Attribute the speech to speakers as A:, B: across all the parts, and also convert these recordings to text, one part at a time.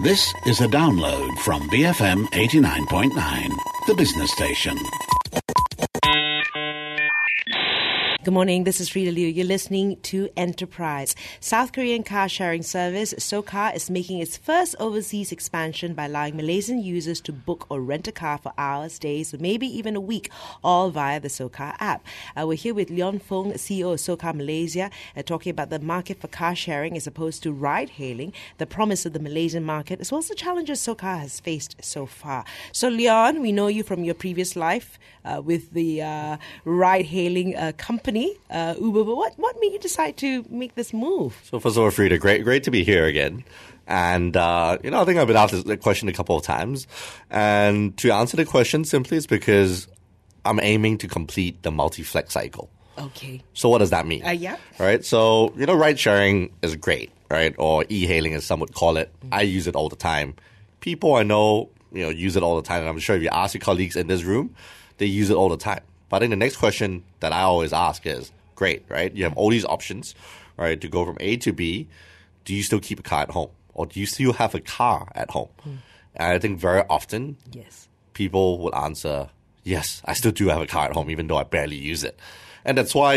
A: This is a download from BFM 89.9, the business station.
B: Good morning, this is Frida Liu. You're listening to Enterprise. South Korean car-sharing service SOCAR is making its first overseas expansion by allowing Malaysian users to book or rent a car for hours, days, or maybe even a week, all via the SOCAR app. We're here with Leon Fung, CEO of SOCAR Malaysia, talking about the market for car-sharing as opposed to ride-hailing, the promise of the Malaysian market, as well as the challenges SOCAR has faced so far. So, Leon, we know you from your previous life with the ride-hailing company. Uber, but what made you decide to make this move?
C: So first of all, Frida, great to be here again. And, I think I've been asked this question a couple of times. And to answer the question simply is because I'm aiming to complete the multi-flex cycle.
B: Okay.
C: So what does that mean?
B: Yeah.
C: Right? So, ride sharing is great, right? Or e-hailing as some would call it. Mm-hmm. I use it all the time. People I know, use it all the time. And I'm sure if you ask your colleagues in this room, they use it all the time. But I think the next question that I always ask is, great, right? You have all these options, right, to go from A to B. Do you still keep a car at home? Or do you still have a car at home? And I think very often, people will answer, yes, I still do have a car at home, even though I barely use it. And that's why,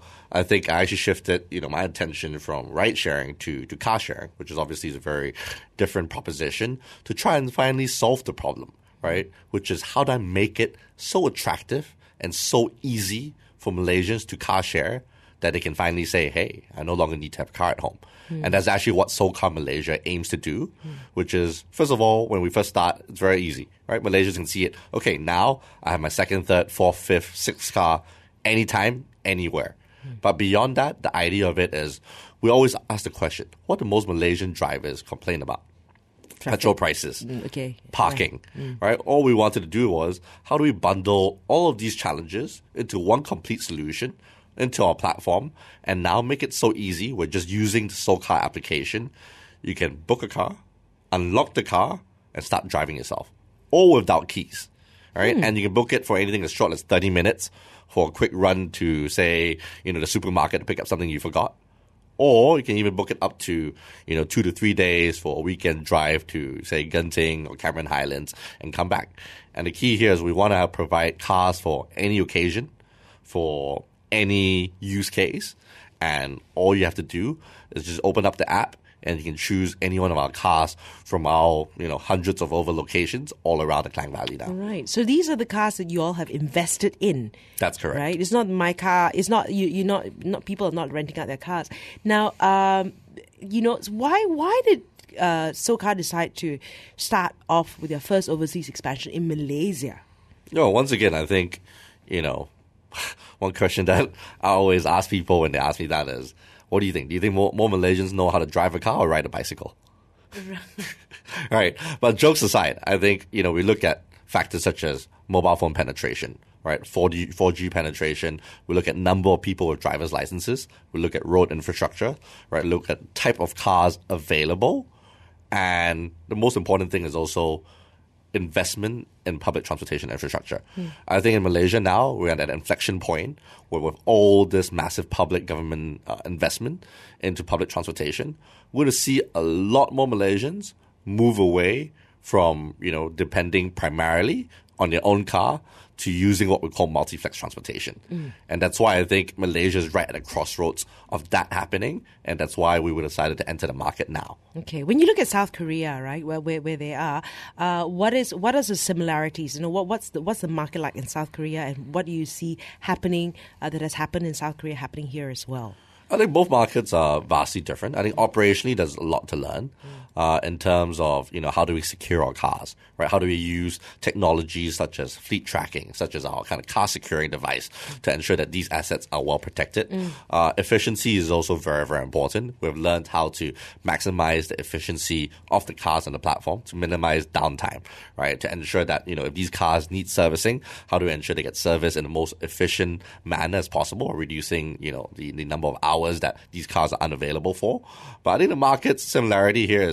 C: I think I actually shifted, my attention from ride sharing to car sharing, which is obviously a very different proposition, to try and finally solve the problem, right? Which is how do I make it so attractive and so easy for Malaysians to car share that they can finally say, hey, I no longer need to have a car at home. And that's actually what SOCAR Malaysia aims to do, which is, first of all, when we first start, it's very easy, right? Malaysians can see it. Okay, now I have my second, third, fourth, fifth, sixth car anytime, anywhere. But beyond that, the idea of it is we always ask the question, what do most Malaysian drivers complain about? Traffic. Petrol prices, parking, right? All we wanted to do was, how do we bundle all of these challenges into one complete solution, into our platform, and now make it so easy, we're just using the SOCAR application. You can book a car, unlock the car, and start driving yourself, all without keys, right? And you can book it for anything as short as 30 minutes for a quick run to, say, the supermarket to pick up something you forgot. Or you can even book it up to, 2 to 3 days for a weekend drive to, say, Genting or Cameron Highlands and come back. And the key here is we want to provide cars for any occasion, for any use case. And all you have to do is just open up the app and you can choose any one of our cars from our, hundreds of over locations all around the Klang Valley now.
B: Right. So these are the cars that you all have invested in.
C: That's correct.
B: Right. It's not my car. It's not not people are not renting out their cars now. Why did SOCAR decide to start off with their first overseas expansion in Malaysia?
C: Once again, I think one question that I always ask people when they ask me that is, what do you think? Do you think more Malaysians know how to drive a car or ride a bicycle? Right. But jokes aside, I think, we look at factors such as mobile phone penetration, right? 4G penetration. We look at number of people with driver's licenses. We look at road infrastructure, right? Look at type of cars available. And the most important thing is also investment in public transportation infrastructure. I think in Malaysia now, we're at an inflection point where with all this massive public government investment into public transportation, we're going to see a lot more Malaysians move away from, depending primarily on their own car to using what we call multi-flex transportation. And that's why I think Malaysia is right at a crossroads of that happening. And that's why we decided to enter the market now.
B: Okay. When you look at South Korea, right, where they are, what are the similarities? What's the market like in South Korea, and what do you see happening that has happened in South Korea happening here as well?
C: I think both markets are vastly different. I think operationally there's a lot to learn in terms of, how do we secure our cars, right? How do we use technologies such as fleet tracking, such as our kind of car securing device to ensure that these assets are well protected. Efficiency is also very, very important. We've learned how to maximize the efficiency of the cars on the platform to minimize downtime, right? To ensure that, if these cars need servicing, how do we ensure they get serviced in the most efficient manner as possible, reducing, the number of hours that these cars are unavailable for. But I think the market's similarity here is,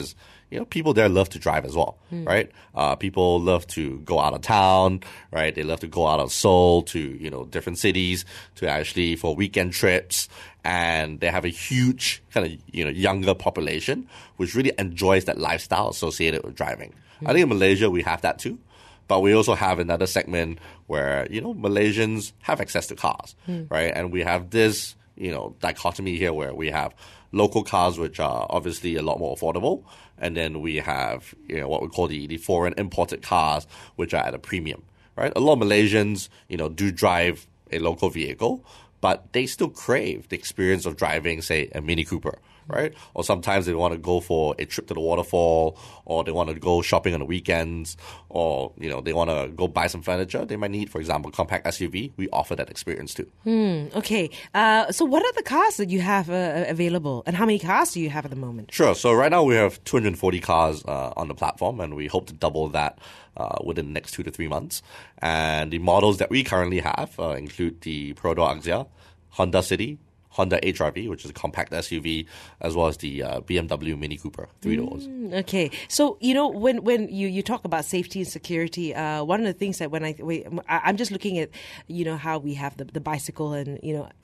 C: people there love to drive as well, right? People love to go out of town, right? They love to go out of Seoul to, different cities to actually for weekend trips. And they have a huge kind of, younger population, which really enjoys that lifestyle associated with driving. I think in Malaysia, we have that too. But we also have another segment where, Malaysians have access to cars, right? And we have this, dichotomy here where we have local cars, which are obviously a lot more affordable. And then we have, what we call the foreign imported cars, which are at a premium, right? A lot of Malaysians, do drive a local vehicle, but they still crave the experience of driving, say, a Mini Cooper, right? Or sometimes they want to go for a trip to the waterfall, or they want to go shopping on the weekends, or, they want to go buy some furniture. They might need, for example, compact SUV. We offer that experience too.
B: Okay. So what are the cars that you have available, and how many cars do you have at the moment?
C: Sure. So right now we have 240 cars on the platform, and we hope to double that within the next 2 to 3 months. And the models that we currently have include the Perodor Axia, Honda City, Honda HR-V, which is a compact SUV, as well as the BMW Mini Cooper, 3 doors.
B: Okay. So, when you talk about safety and security, one of the things that I'm just looking at, how we have the bicycle and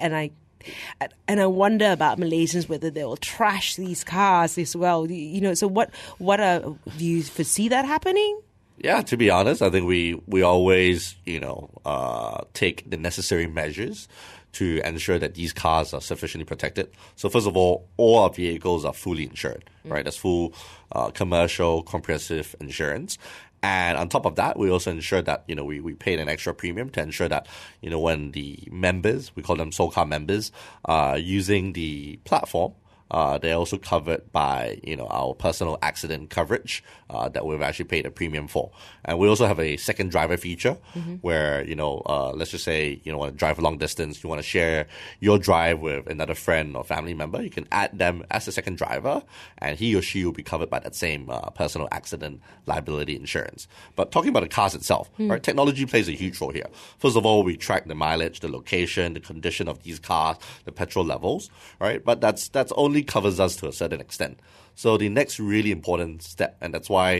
B: I wonder about Malaysians, whether they will trash these cars as well. So do you foresee that happening?
C: Yeah, to be honest, I think we always, take the necessary measures to ensure that these cars are sufficiently protected. So first of all our vehicles are fully insured, right? That's full commercial comprehensive insurance. And on top of that, we also ensure that, we paid an extra premium to ensure that, when the members, we call them SOCAR members, using the platform, they're also covered by, our personal accident coverage that we've actually paid a premium for. And we also have a second driver feature where, let's just say, want to drive a long distance, you want to share your drive with another friend or family member, you can add them as a second driver, and he or she will be covered by that same personal accident liability insurance. But talking about the cars itself, right, technology plays a huge role here. First of all, we track the mileage, the location, the condition of these cars, the petrol levels, right? But that's only covers us to a certain extent. So the next really important step, and that's why,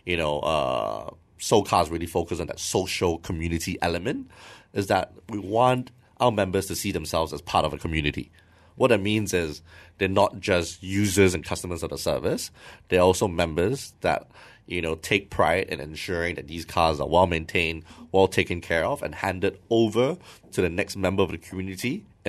C: SOCARs really focus on that social community element, is that we want our members to see themselves as part of a community. What that means is they're not just users and customers of the service. They're also members that, take pride in ensuring that these cars are well maintained, well taken care of, and handed over to the next member of the community in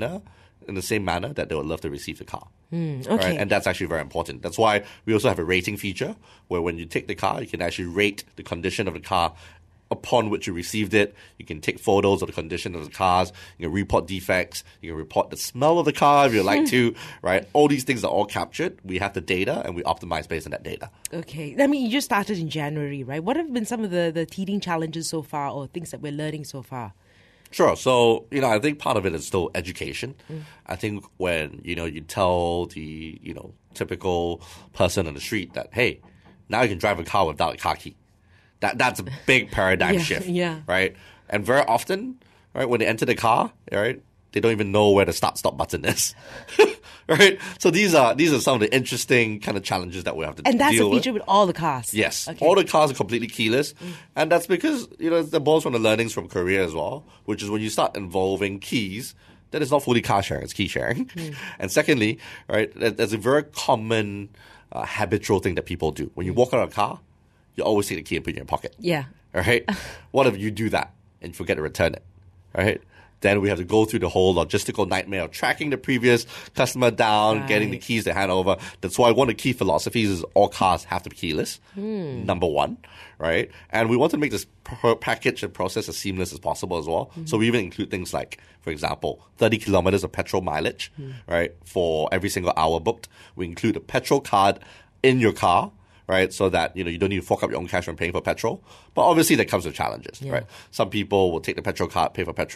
C: the same manner that they would love to receive the car.
B: Okay.
C: Right? And that's actually very important. That's why we also have a rating feature where when you take the car, you can actually rate the condition of the car upon which you received it. You can take photos of the condition of the cars. You can report defects. You can report the smell of the car if you'd like to, right? All these things are all captured. We have the data and we optimize based on that data.
B: Okay. I mean, you just started in January, right? What have been some of the teething challenges so far, or things that we're learning so far?
C: Sure. So, I think part of it is still education. I think when, you tell the, typical person on the street that, hey, now you can drive a car without a car key. That's a big paradigm shift, right? And very often, right, when they enter the car, right, they don't even know where the start-stop button is. Right? So these are some of the interesting kind of challenges that we have to deal with.
B: And that's a feature with all the cars?
C: Yes.
B: Okay.
C: All the cars are completely keyless. And that's because, that borrows from the learnings from Korea as well, which is when you start involving keys, that is not fully car sharing, it's key sharing. And secondly, right, there's a very common habitual thing that people do. When you walk out of a car, you always take the key and put it in your pocket.
B: Yeah.
C: All right? What if you do that and you forget to return it? Right? Then we have to go through the whole logistical nightmare of tracking the previous customer down, getting the keys to hand over. That's why one of the key philosophies is all cars have to be keyless, number one, right? And we want to make this package and process as seamless as possible as well. So we even include things like, for example, 30 kilometers of petrol mileage, right, for every single hour booked. We include a petrol card in your car, right? So that, you don't need to fork up your own cash when paying for petrol. But obviously that comes with challenges, right? Some people will take the petrol card, pay for petrol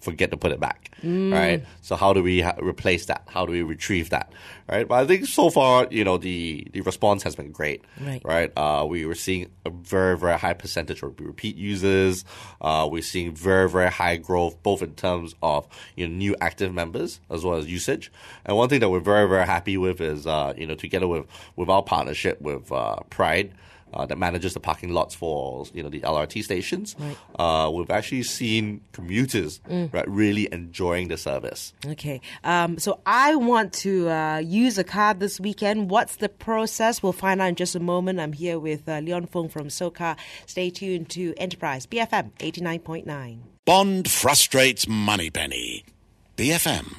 C: forget to put it back, right? So how do we replace that? How do we retrieve that, right? But I think so far, the response has been great, right? We were seeing a very, very high percentage of repeat users. We're seeing very, very high growth, both in terms of new active members as well as usage. And one thing that we're very, very happy with is, together with our partnership with Pride, that manages the parking lots for the LRT stations.
B: Right.
C: We've actually seen commuters really enjoying the service.
B: Okay. So I want to use a card this weekend. What's the process? We'll find out in just a moment. I'm here with Leon Fung from SOCAR. Stay tuned to Enterprise, BFM 89.9.
A: Bond frustrates Moneypenny. BFM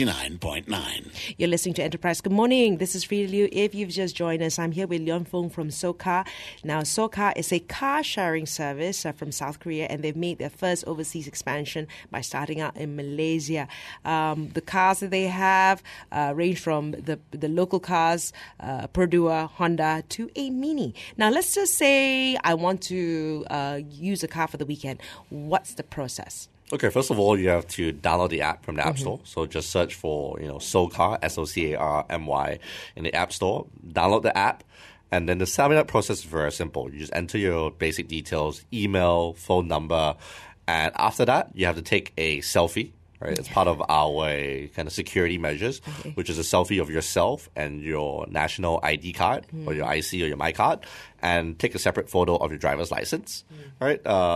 A: 89.9.
B: You're listening to Enterprise. Good morning. This is Frida Liu. If you've just joined us, I'm here with Leon Fung from SOCAR. Now, SOCAR is a car-sharing service from South Korea, and they've made their first overseas expansion by starting out in Malaysia. The cars that they have range from the local cars, Perdua, Honda, to a Mini. Now, let's just say I want to use a car for the weekend. What's the process?
C: Okay, first of all, you have to download the app from the App Store. So just search for, SOCAR, SOCARMY in the App Store. Download the app. And then the signing up process is very simple. You just enter your basic details, email, phone number. And after that, you have to take a selfie. Right? It's part of our kind of security measures, which is a selfie of yourself and your national ID card or your IC or your MyCard, and take a separate photo of your driver's license. Right?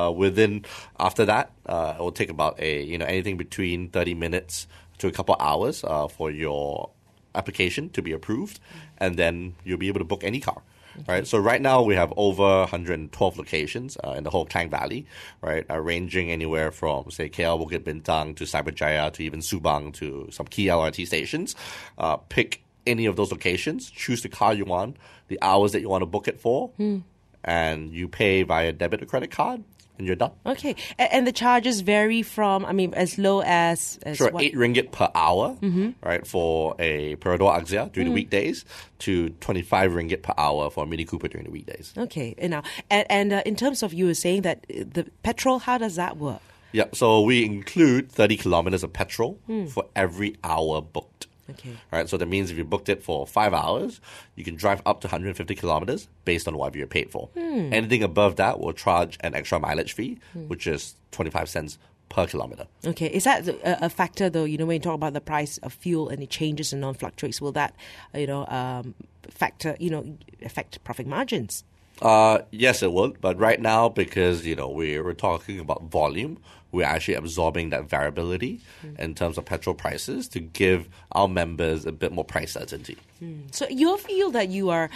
C: After that, it will take about anything between 30 minutes to a couple hours for your application to be approved, and then you'll be able to book any car. Right, so right now we have over 112 locations in the whole Klang Valley, right, ranging anywhere from, say, KL Bukit Bintang to Cyberjaya to even Subang to some key LRT stations. Pick any of those locations, choose the car you want, the hours that you want to book it for, and you pay via debit or credit card, and you're done.
B: Okay, and the charges vary from, as low as
C: sure,
B: what?
C: 8 ringgit per hour, right, for a Perodor Axia during the weekdays, to 25 ringgit per hour for a Mini Cooper during the weekdays.
B: Okay, and in terms of, you were saying that the petrol, how does that work?
C: Yeah, so we include 30 kilometers of petrol for every hour booked.
B: Okay.
C: All right, so that means if you booked it for 5 hours, you can drive up to 150 kilometers based on whatever you're paid for. Anything above that will charge an extra mileage fee, which is 25 cents per kilometer.
B: Okay, is that a factor though? When you talk about the price of fuel and it changes and non-fluctuates, will that affect profit margins?
C: Yes, it will. But right now, because we're talking about volume, we're actually absorbing that variability in terms of petrol prices to give our members a bit more price certainty.
B: So you feel that you are.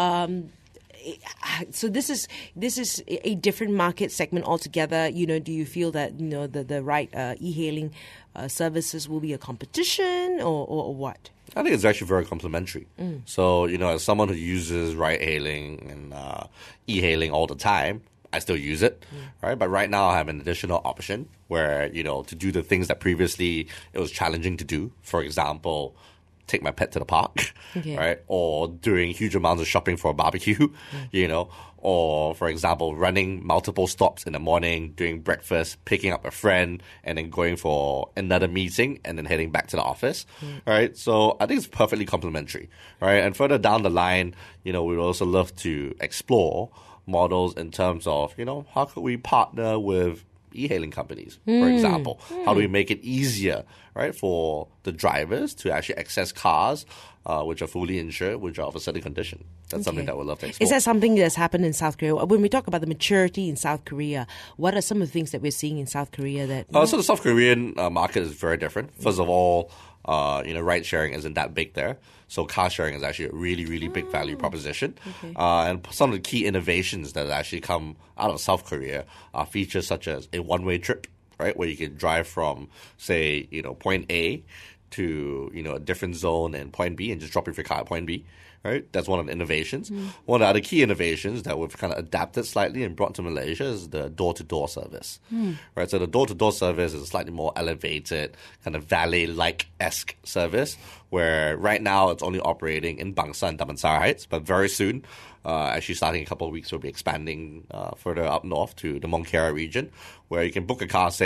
B: So this is a different market segment altogether. Do you feel that the right e-hailing services will be a competition or what?
C: I think it's actually very complementary. So, as someone who uses ride-hailing and e-hailing all the time, I still use it, right? But right now I have an additional option where, to do the things that previously it was challenging to do. For example, take my pet to the park, right? Or doing huge amounts of shopping for a barbecue, or, for example, running multiple stops in the morning, doing breakfast, picking up a friend, and then going for another meeting, and then heading back to the office, right? So I think it's perfectly complementary, right? And further down the line, we'd also love to explore models in terms of, how could we partner with e-hailing companies, for example? How do we make it easier, right, for the drivers to actually access cars which are fully insured, which are of a certain condition? That's something that we'd love to explore.
B: Is that something that's happened in South Korea? When we talk about the maturity in South Korea, what are some of the things that we're seeing in South Korea that...
C: So the South Korean market is very different. First of all, ride sharing isn't that big there. So car sharing is actually a really, really big value proposition. And some of the key innovations that actually come out of South Korea are features such as a one-way trip, right, where you can drive from, say, point A to, a different zone in point B and just drop off your car at point B. Right? That's one of the innovations. One of the other key innovations that we've kind of adapted slightly and brought to Malaysia is the door-to-door service. Right? So the door-to-door service is a slightly more elevated, kind of valet-like-esque service, where right now it's only operating in Bangsa and Damansara Heights, but very soon, actually starting in a couple of weeks, we'll be expanding further up north to the Mongkera region, where you can book a car, say,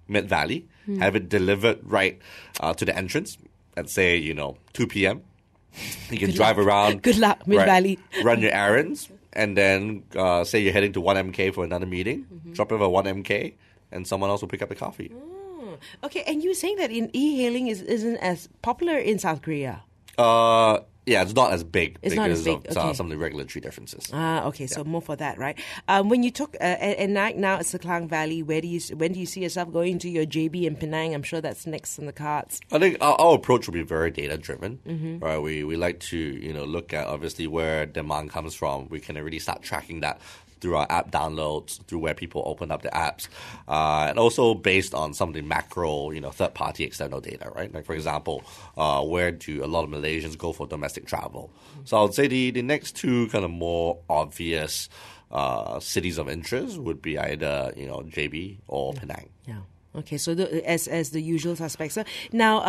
C: Mid-Valley, have it delivered right to the entrance at, say, 2 p.m. You can drive around.
B: Good luck, Mid-Valley.
C: Run your errands, and then say you're heading to 1MK for another meeting, drop over 1MK, and someone else will pick up the coffee.
B: Okay, and you were saying that e-hailing isn't as popular in South Korea.
C: Yeah, it's not as big because
B: of
C: some of the regulatory differences.
B: Okay, so more for that, right? When you took and now it's the Klang Valley, when do you see yourself going to your JB in Penang? I'm sure that's next on the cards.
C: I think our approach will be very data driven. Right, we like to look at obviously where demand comes from. We can really start tracking that through our app downloads, through where people open up the apps, and also based on some of the macro, third-party external data, right? Like, for example, where do a lot of Malaysians go for domestic travel? So I would say the next two kind of more obvious cities of interest would be either, JB or Penang.
B: Yeah. Okay, so as the usual suspects. So now,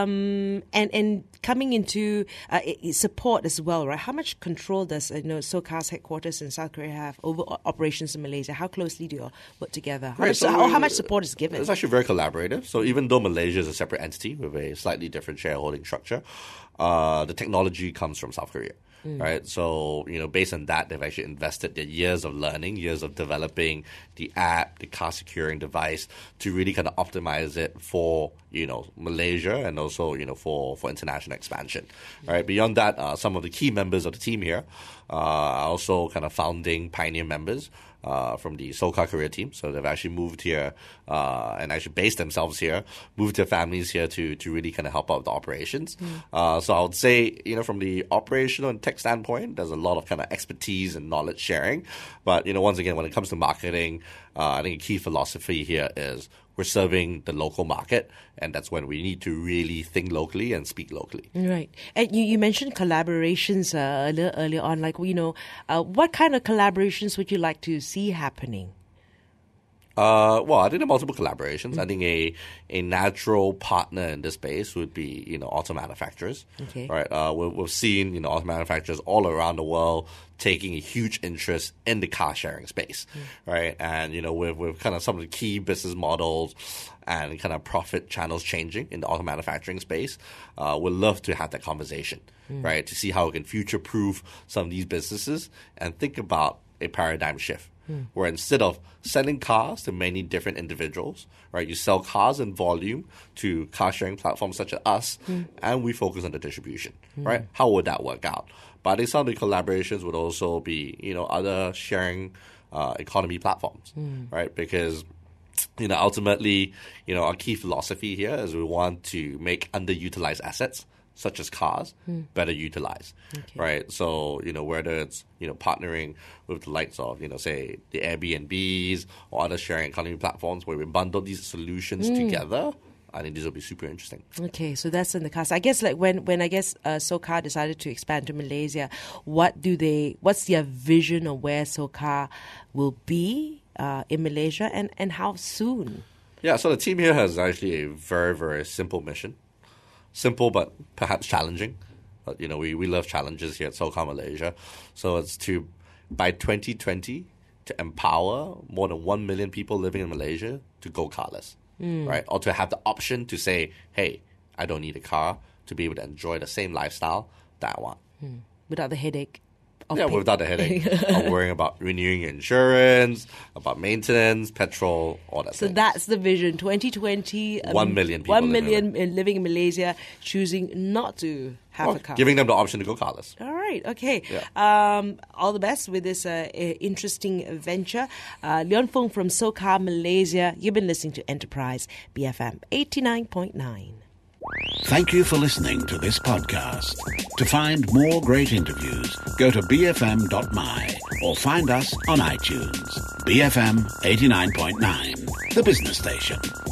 B: and coming into support as well, right? How much control does SOCA's headquarters in South Korea have over operations in Malaysia? How closely do you work together? How much support is given?
C: It's actually very collaborative. So even though Malaysia is a separate entity with a slightly different shareholding structure, the technology comes from South Korea. Right, so based on that, they've actually invested their years of learning, years of developing the app, the car securing device to really kind of optimize it for Malaysia and also for international expansion. Right, beyond that, some of the key members of the team here are also kind of founding pioneer members from the SOCA Korea team. So they've actually moved here and actually based themselves here, moved their families here to really kind of help out with the operations. So I would say, from the operational and tech standpoint, there's a lot of kind of expertise and knowledge sharing. But, once again, when it comes to marketing, I think a key philosophy here is we're serving the local market, and that's when we need to really think locally and speak locally.
B: Right. And you mentioned collaborations earlier on. Like, what kind of collaborations would you like to see happening?
C: Well, I think there are multiple collaborations. I think a natural partner in this space would be, auto manufacturers.
B: Okay.
C: Right. We've seen, auto manufacturers all around the world taking a huge interest in the car sharing space. Right. And, with kind of some of the key business models and kind of profit channels changing in the auto manufacturing space, we'd love to have that conversation, right, to see how we can future-proof some of these businesses and think about a paradigm shift. Where instead of selling cars to many different individuals, right, you sell cars in volume to car sharing platforms such as us, and we focus on the distribution, right? How would that work out? But I think some of the collaborations would also be, other sharing economy platforms, right? Because ultimately, our key philosophy here is we want to make underutilized assets such as cars, better utilized, right? So, whether it's, partnering with the likes of, say, the Airbnbs or other sharing economy platforms where we bundle these solutions together, I think this will be super interesting.
B: Okay, so that's in the cast. I guess when SOCA decided to expand to Malaysia, what's their vision of where SOCA will be in Malaysia and how soon?
C: Yeah, so the team here has actually a very, very simple mission. Simple, but perhaps challenging. But, we love challenges here at SOCA Malaysia. So it's to, by 2020, to empower more than 1 million people living in Malaysia to go carless, right? Or to have the option to say, hey, I don't need a car to be able to enjoy the same lifestyle that I want.
B: Without the headache.
C: Without the headache of worrying about renewing your insurance, about maintenance, petrol, all that.
B: So that's the vision. 2020,
C: 1 million people
B: 1 million living in Malaysia choosing not to have a car.
C: Giving them the option to go carless.
B: All right, okay.
C: Yeah.
B: All the best with this interesting venture. Leon Fung from SOCA Malaysia. You've been listening to Enterprise BFM 89.9.
A: Thank you for listening to this podcast. To find more great interviews, go to bfm.my or find us on iTunes. BFM 89.9, the business station.